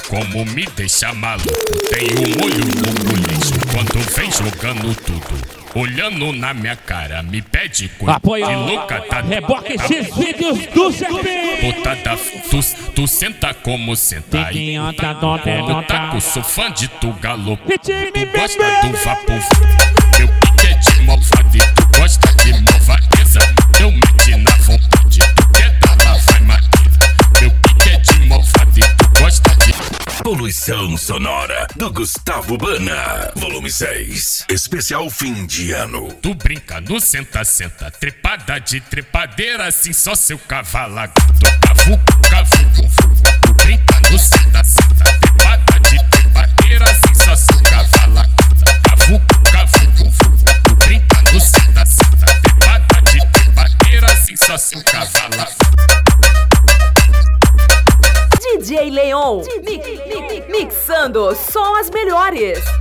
como me deixa maluco. Tenho um olho no molejo quando vem jogando tudo. Olhando na minha cara, me pede coisa. Apoio de louca, tá. Reboque esses vídeos do Serpente. Botada, tu senta como senta aí. Como taco, sou fã de tu galopo. Tu gosta do vapor. Meu pique é de malvado e tu gosta de malvadeza. Eu meti na vontade, tu quer dar lá, vai madeira. Meu pique é de malvado e tu gosta de... Poluição Sonora, do Gustavo Bana. Volume 6. Especial fim de ano. Tu brinca no senta-senta, trepada de trepadeira, assim só seu cavalo. Cavuco. Tu brinca no senta-senta, trepada de trepadeira, assim só seu cavalo. Cavuco. Tu brinca no senta-senta, trepada de trepadeira, assim só seu cavalo. DJ Leon, mixando só as melhores.